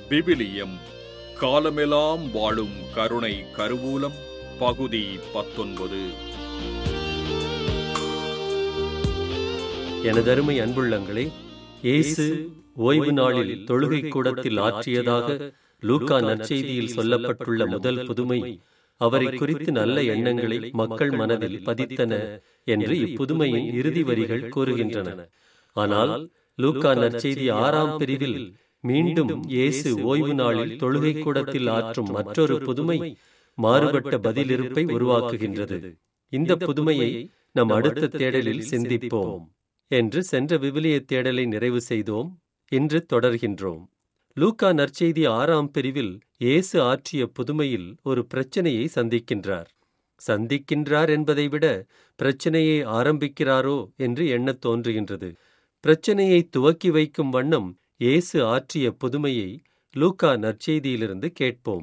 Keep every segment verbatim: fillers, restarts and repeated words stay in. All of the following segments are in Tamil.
விவிலியம் காலமெல்லாம் வாழும் கருணை கருவூலம் பகுதி பத்தொன்பது. எனதருமை அன்புள்ளங்களே, இயேசு ஓய்வு நாளில் தொழுகை கூடத்தில் ஆற்றியதாக லூக்கா நற்செய்தியில் சொல்லப்பட்டுள்ள முதல் புதுமை அவரை குறித்து நல்ல எண்ணங்களை மக்கள் மனதில் பதித்தன என்று இப்புதுமையின் இறுதி வரிகள் கூறுகின்றன. ஆனால் லூக்கா நற்செய்தி ஆறாம் பிரிவில் மீண்டும் இயேசு ஓய்வு நாளில் தொழுகை கூடத்தில் ஆற்றும் மற்றொரு புதுமை மாறுபட்ட பதிலிருப்பை உருவாக்குகின்றது. இந்த புதுமையை நம் அடுத்த தேடலில் சிந்திப்போம் என்று சென்ற விவிலிய தேடலை நிறைவு செய்தோம். இன்று தொடர்கின்றோம். லூக்கா நற்செய்தி ஆறாம் பிரிவில் இயேசு ஆற்றிய புதுமையில் ஒரு பிரச்சனையை சந்திக்கின்றார். சந்திக்கின்றார் என்பதை விட பிரச்சனையை ஆரம்பிக்கிறாரோ என்று எண்ணத் தோன்றுகின்றது. பிரச்சனையை துவக்கி வைக்கும் வண்ணம் இயேசு ஆற்றிய புதுமையை லூக்கா நற்செய்தியிலிருந்து கேட்போம்.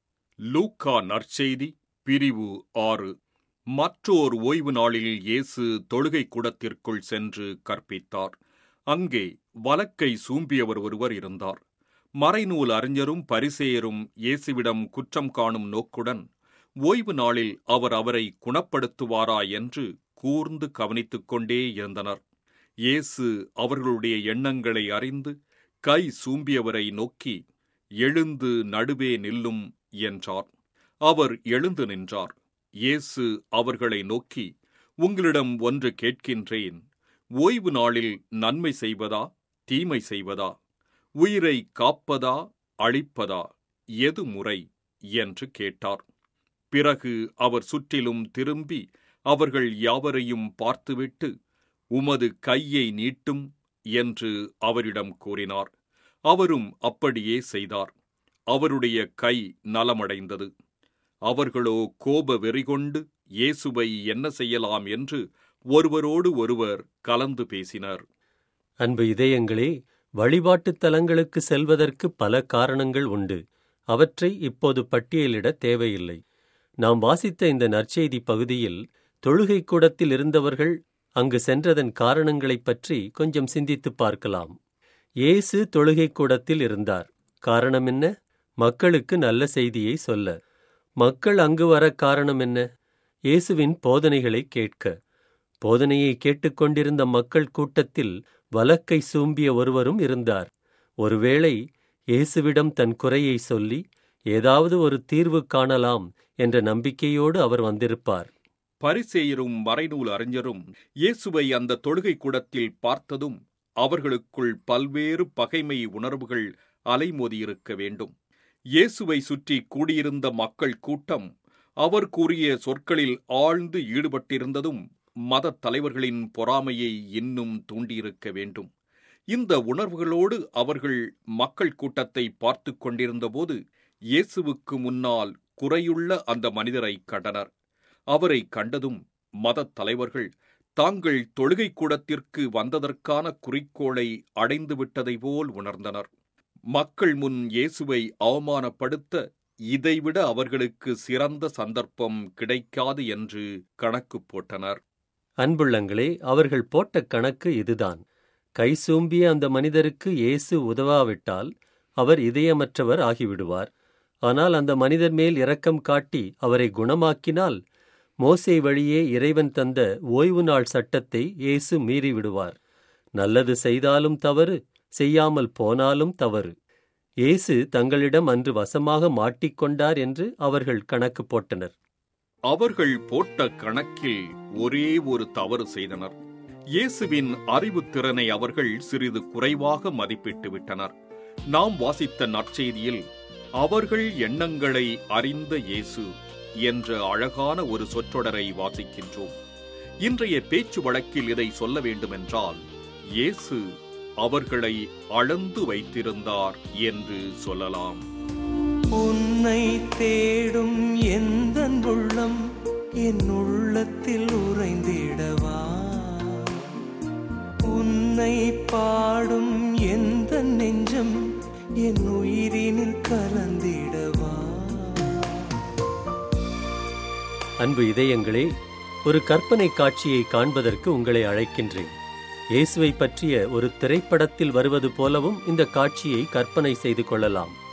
லூக்கா நற்செய்தி பிரிவு ஆறு. மற்றோர் ஓய்வு நாளில் இயேசு தொழுகை கூடத்திற்குள் சென்று கற்பித்தார். அங்கே வலக்கை சூம்பியவர் ஒருவர் இருந்தார். மறைநூல் அறிஞரும் பரிசேயரும் இயேசுவிடம் குற்றம் காணும் நோக்குடன் ஓய்வு நாளில் அவர் அவரை குணப்படுத்துவாரா என்று கூர்ந்து கவனித்துக் கொண்டே இருந்தனர். இயேசு அவர்களுடைய எண்ணங்களை அறிந்து கை சூம்பியவரை நோக்கி, எழுந்து நடுவே நில்லும் என்றார். அவர் எழுந்து நின்றார். இயேசு அவர்களை நோக்கி, உங்களிடம் ஒன்று கேட்கின்றேன். ஓய்வு நாளில் நன்மை செய்வதா தீமை செய்வதா, உயிரை காப்பதா அழிப்பதா, எது முறை என்று கேட்டார். பிறகு அவர் சுற்றிலும் திரும்பி அவர்கள் யாவரையும் பார்த்துவிட்டு, உமது கையை நீட்டும் என்று அவரிடம் கூறினார். அவரும் அப்படியே செய்தார். அவருடைய கை நலமடைந்தது. அவர்களோ கோப வெறிகொண்டு இயேசுவை என்ன செய்யலாம் என்று ஒருவரோடு ஒருவர் கலந்து பேசினர். அன்பு இதயங்களே, வழிபாட்டுத் தலங்களுக்கு செல்வதற்கு பல காரணங்கள் உண்டு. அவற்றை இப்போது பட்டியலிட தேவையில்லை. நாம் வாசித்த இந்த நற்செய்தி பகுதியில் தொழுகை கூடத்தில் இருந்தவர்கள் அங்கு சென்றதன் காரணங்களைப் பற்றி கொஞ்சம் சிந்தித்து பார்க்கலாம். இயேசு தொழுகை கூடத்தில் இருந்தார். காரணம் என்ன? மக்களுக்கு நல்ல செய்தியை சொல்ல. மக்கள் அங்கு வர காரணம் என்ன? இயேசுவின் போதனைகளை கேட்க. போதனையை கேட்டுக்கொண்டிருந்த மக்கள் கூட்டத்தில் வலக்கை சூம்பிய ஒருவரும் இருந்தார். ஒருவேளை இயேசுவிடம் தன் குறையை சொல்லி ஏதாவது ஒரு தீர்வு காணலாம் என்ற நம்பிக்கையோடு அவர் வந்திருப்பார். பரிசேயரும் மறைநூல் அறிஞரும் இயேசுவை அந்த தொழுகை கூடத்தில் பார்த்ததும் அவர்களுக்குள் பல்வேறு பகைமை உணர்வுகள் அலைமோதியிருக்க வேண்டும். இயேசுவை சுற்றி கூடியிருந்த மக்கள் கூட்டம் அவர் கூறிய சொற்களில் ஆழ்ந்து ஈடுபட்டிருந்ததும் மதத் தலைவர்களின் பொறாமையை இன்னும் தூண்டியிருக்க வேண்டும். இந்த உணர்வுகளோடு அவர்கள் மக்கள் கூட்டத்தை பார்த்து கொண்டிருந்தபோது இயேசுவுக்கு முன்னால் குறையுள்ள அந்த மனிதரை கண்டனர். அவரை கண்டதும் மதத் தலைவர்கள் தாங்கள் தொழுகை கூடத்திற்கு வந்ததற்கான குறிக்கோளை அடைந்துவிட்டதை போல் உணர்ந்தனர். மக்கள் முன் இயேசுவை அவமானப்படுத்த இதைவிட அவர்களுக்கு சிறந்த சந்தர்ப்பம் கிடைக்காது என்று கணக்கு போட்டனர். அன்புள்ளங்களே, அவர்கள் போட்ட கணக்கு இதுதான். கை சூம்பிய அந்த மனிதருக்கு இயேசு உதவாவிட்டால் அவர் இதயமற்றவர் ஆகிவிடுவார். ஆனால் அந்த மனிதர் மேல் இரக்கம் காட்டி அவரை குணமாக்கினால் மோசே வழியே இறைவன் தந்த ஓய்வு நாள் சட்டத்தை இயேசு மீறிவிடுவார். நல்லது செய்தாலும் தவறு, செய்யாமல் போனாலும் தவறு. இயேசு தங்களிடம் அன்று வசமாக மாட்டிக்கொண்டார் என்று அவர்கள் கணக்கு போட்டனர். அவர்கள் போட்ட கணக்கில் ஒரே ஒரு தவறு செய்தனர். இயேசுவின் அறிவுத்திறனை அவர்கள் சிறிது குறைவாக மதிப்பிட்டு விட்டனர். நாம் வாசித்த நற்செய்தியில் அவர்கள் எண்ணங்களை அறிந்த இயேசு என்ற அழகான ஒரு சொற்றொடரை வாசிக்கின்றோம். இன்றைய பேச்சு வழக்கில் இதை சொல்ல வேண்டுமென்றால் இயேசு அவர்களை அளந்து வைத்திருந்தார் என்று சொல்லலாம். உன்னை தேடும் எந்தன் உள்ளம் என் உள்ளத்தில் உறைந்திடவா, உன்னை பாடும் எந்தன் நெஞ்சம் என் உயிரினில் கலந்திடவா. அன்பு இதயங்களே, ஒரு கற்பனை காட்சியை காண்பதற்கு உங்களை அழைக்கின்றேன். இயேசுவை பற்றிய ஒரு திரைப்படத்தில் வருவது போலவும் இந்த காட்சியை கற்பனை செய்து கொள்ளலாம்.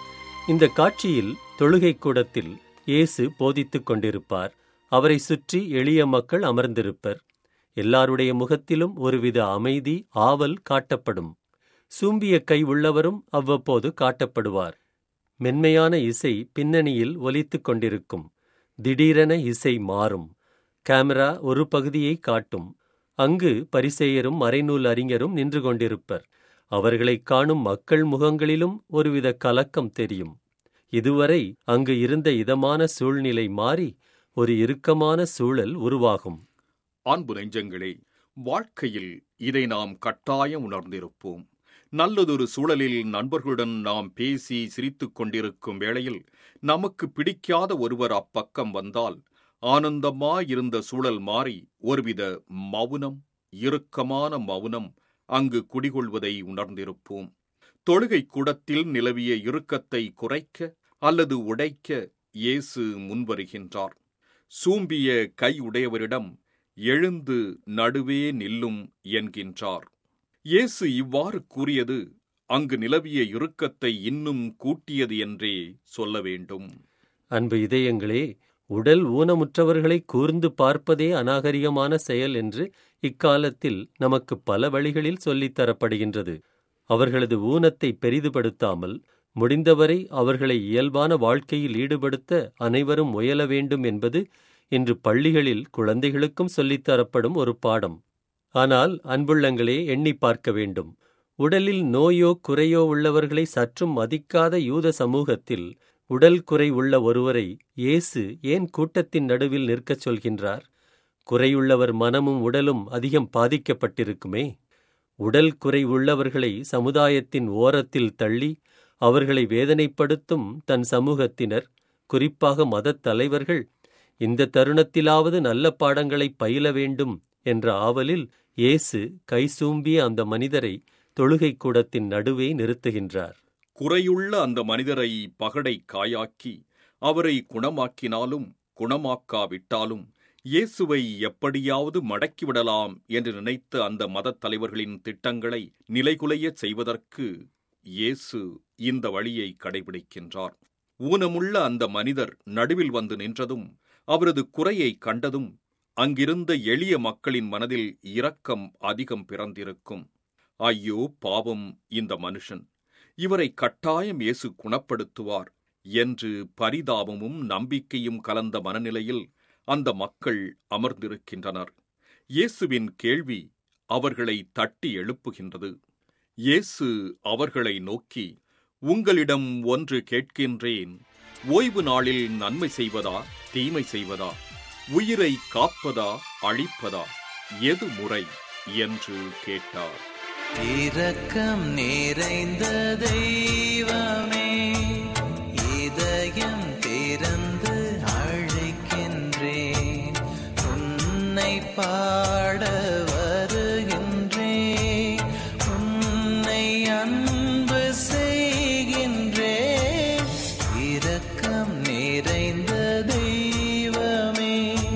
இந்த காட்சியில் தொழுகை கூடத்தில் இயேசு போதித்துக் கொண்டிருப்பார். அவரை சுற்றி எளிய மக்கள் அமர்ந்திருப்பர். எல்லாருடைய முகத்திலும் ஒருவித அமைதி, ஆவல் காட்டப்படும். சூம்பிய கை உள்ளவரும் அவ்வப்போது காட்டப்படுவார். மென்மையான இசை பின்னணியில் ஒலித்துக் கொண்டிருக்கும். திடீரென இசை மாறும். கேமரா ஒரு பகுதியை காட்டும். அங்கு பரிசேயரும் மறைநூல் அறிஞரும் நின்று கொண்டிருப்பர். அவர்களைக் காணும் மக்கள் முகங்களிலும் ஒருவித கலக்கம் தெரியும். இதுவரை அங்கு இருந்த இதமான சூழ்நிலை மாறி ஒரு இறுக்கமான சூழல் உருவாகும். அன்பு நெஞ்சங்களே, வாழ்க்கையில் இதை நாம் கட்டாயம் உணர்ந்திருப்போம். நல்லதொரு சூழலில் நண்பர்களுடன் நாம் பேசி சிரித்துக் கொண்டிருக்கும் வேளையில் நமக்கு பிடிக்காத ஒருவர் அப்பக்கம் வந்தால் ஆனந்தமாயிருந்த சூழல் மாறி ஒருவித மௌனம், இறுக்கமான மௌனம் அங்கு குடிகொள்வதை உணர்ந்திருப்போம். தொழுகை கூடத்தில் நிலவிய இறுக்கத்தை குறைக்க அல்லது உடைக்க இயேசு முன்வருகின்றார். சூம்பிய கை உடையவரிடம் எழுந்து நடுவே நில்லும் என்கின்றார். இயேசு இவ்வாறு கூறியது அங்கு நிலவிய இறுக்கத்தை இன்னும் கூட்டியது என்றே சொல்ல வேண்டும். அன்பு இதயங்களே, உடல் ஊனமுற்றவர்களை கூர்ந்து பார்ப்பதே அநாகரிகமான செயல் என்று இக்காலத்தில் நமக்கு பல வழிகளில் சொல்லித்தரப்படுகின்றது. அவர்களது ஊனத்தை பெரிதுபடுத்தாமல் முடிந்தவரை அவர்களை இயல்பான வாழ்க்கையில் ஈடுபடுத்த அனைவரும் முயல வேண்டும் என்பது இன்று பள்ளிகளில் குழந்தைகளுக்கும் சொல்லித்தரப்படும் ஒரு பாடம். ஆனால் அன்புள்ளங்களே, எண்ணி பார்க்க வேண்டும். உடலில் நோயோ குறையோ உள்ளவர்களை சற்றும் மதிக்காத யூத சமூகத்தில் உடல் குறை உள்ள ஒருவரை இயேசு ஏன் கூட்டத்தின் நடுவில் நிற்கச் சொல்கின்றார்? குறையுள்ளவர் மனமும் உடலும் அதிகம் பாதிக்கப்பட்டிருக்குமே. உடல் குறை உள்ளவர்களை சமுதாயத்தின் ஓரத்தில் தள்ளி அவர்களை வேதனைப்படுத்தும் தன் சமூகத்தினர், குறிப்பாக மதத் தலைவர்கள், இந்த தருணத்திலாவது நல்ல பாடங்களை பயில வேண்டும் என்ற ஆவலில் இயேசு கைசூம்பிய அந்த மனிதரை தொழுகை கூடத்தின் நடுவே நிறுத்துகின்றார். குறையுள்ள அந்த மனிதரை பகடை காயாக்கி அவரை குணமாக்கினாலும் குணமாக்காவிட்டாலும் இயேசுவை எப்படியாவது மடக்கிவிடலாம் என்று நினைத்த அந்த மதத் தலைவர்களின் திட்டங்களை நிலைகுலையச் செய்வதற்கு இயேசு இந்த வழியை கடைபிடிக்கின்றார். ஊனமுள்ள அந்த மனிதர் நடுவில் வந்து நின்றதும் அவரது குறையை கண்டதும் அங்கிருந்த எளிய மக்களின் மனதில் இரக்கம் அதிகம் பிறந்திருக்கும். ஐயோ பாவம் இந்த மனுஷன், இவரை கட்டாயம் இயேசு குணப்படுத்துவார் என்று பரிதாபமும் நம்பிக்கையும் கலந்த மனநிலையில் அந்த மக்கள் அமர்ந்திருக்கின்றனர். இயேசுவின் கேள்வி அவர்களை தட்டி எழுப்புகின்றது. இயேசு அவர்களை நோக்கி, உங்களிடம் ஒன்று கேட்கின்றேன். ஓய்வு நாளில் நன்மை செய்வதா தீமை செய்வதா, உயிரை காப்பதா அழிப்பதா, எது முறை என்று கேட்டார். இரக்கம் நிறைந்த தெய்வமே, இதயம் திறந்து அழைக்கின்றேன், உன்னை பாட வருகின்றேன், உன்னை அன்பு செய்கின்றேன். இரக்கம் நிறைந்த தெய்வமே,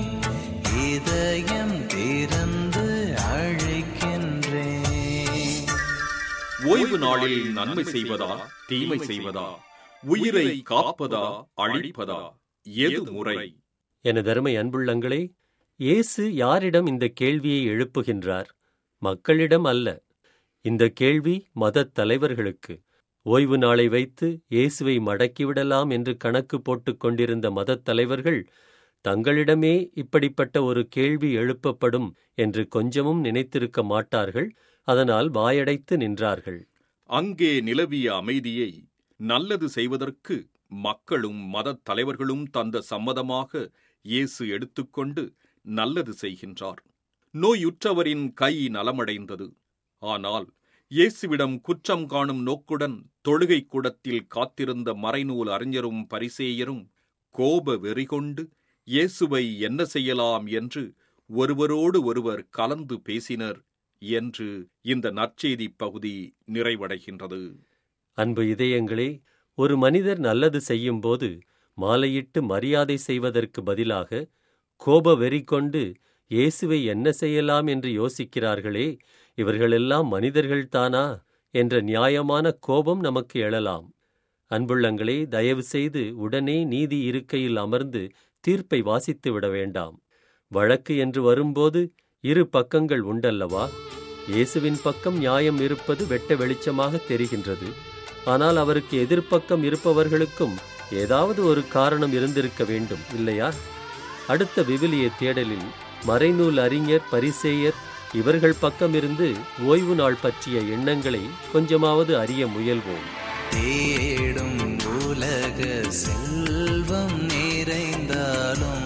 இதயம் திறந்து அழைக்கின்றேன். ஓய்வு நாளில் நன்மை செய்வதா தீமை செய்வதா, உயிரை காப்பதா அழிப்பதா, எது முறை? எனதருமை அன்புள்ளங்களே, இயேசு யாரிடம் இந்த கேள்வியை எழுப்புகின்றார்? மக்களிடம் அல்ல. இந்த கேள்வி மதத் தலைவர்களுக்கு. ஓய்வு நாளை வைத்து இயேசுவை மடக்கிவிடலாம் என்று கணக்கு போட்டுக் கொண்டிருந்த மதத் தலைவர்கள் தங்களிடமே இப்படிப்பட்ட ஒரு கேள்வி எழுப்பப்படும் என்று கொஞ்சமும் நினைத்திருக்க மாட்டார்கள். அதனால் வாயடைத்து நின்றார்கள். அங்கே நிலவிய அமைதியை நல்லது செய்வதற்கு மக்களும் மதத் தலைவர்களும் தந்த சம்மதமாக இயேசு எடுத்துக்கொண்டு நல்லது செய்கின்றார். நோயுற்றவரின் கை நலமடைந்தது. ஆனால் இயேசுவிடம் குற்றம் காணும் நோக்குடன் தொழுகை கூடத்தில் காத்திருந்த மறைநூல் அறிஞரும் பரிசேயரும் கோப வெறிகொண்டு இயேசுவை என்ன செய்யலாம் என்று ஒருவரோடு ஒருவர் கலந்து பேசினர் என்று இந்த நற்செய்தி பகுதி நிறைவடைகின்றது. அன்பு இதயங்களே, ஒரு மனிதர் நல்லது செய்யும்போது மாலையிட்டு மரியாதை செய்வதற்கு பதிலாக கோப வெறி கொண்டு இயேசுவை என்ன செய்யலாம் என்று யோசிக்கிறார்களே, இவர்களெல்லாம் மனிதர்கள்தானா என்ற நியாயமான கோபம் நமக்கு எழலாம். அன்புள்ளங்களே, தயவு செய்து உடனே நீதி இருக்கையில் அமர்ந்து தீர்ப்பை வாசித்து விட வேண்டாம். வழக்கு என்று வரும்போது இரு பக்கங்கள் உண்டல்லவா? இயேசுவின் பக்கம் நியாயம் இருப்பது வெட்ட வெளிச்சமாக தெரிகின்றது. ஆனால் அவருக்கு எதிர்ப்பக்கம் இருப்பவர்களுக்கும் ஏதாவது ஒரு காரணம் இருந்திருக்க வேண்டும், இல்லையா? அடுத்த விவிலிய தேடலில் மறைநூல் அறிஞர், பரிசேயர் இவர்கள் பக்கமிருந்து ஓய்வு நாள் பற்றிய எண்ணங்களை கொஞ்சமாவது அறிய முயல்வோம். தேடும் உலக செல்வம் நிறைந்தாலும்,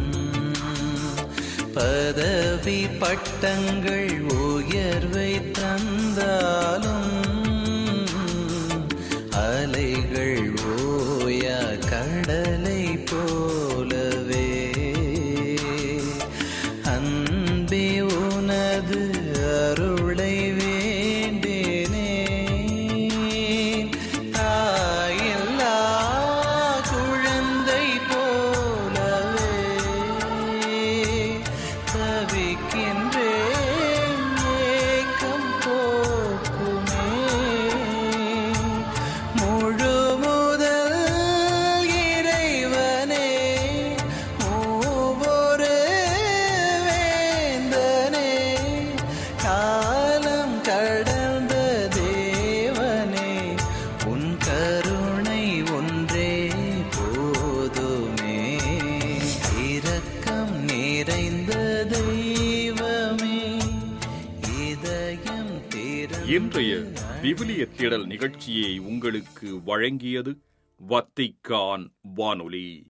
பதவி பட்டங்கள் உயர்வை தந்தாலும், அலைகள் ஓயா கடலை போலவே அன்பே உனது அருளை வேண்டினே. தாயில்லா குழந்தை போலவே தவிக்கின்றேன், ஏக்கம் போக்குமே. முழு முதல் இறைவனே, மூவொரு வேந்தனே, காலம் கடந்த தேவனே, உன் கருணை ஒன்றே போதுமே. இரக்கம் நிறைந்த தெய்வமே, இதயம் திறந்த இன்றைய விவிலிய தேடல் நிகழ்ச்சியை உங்களுக்கு வழங்கியது வத்திக்கான் வானொலி.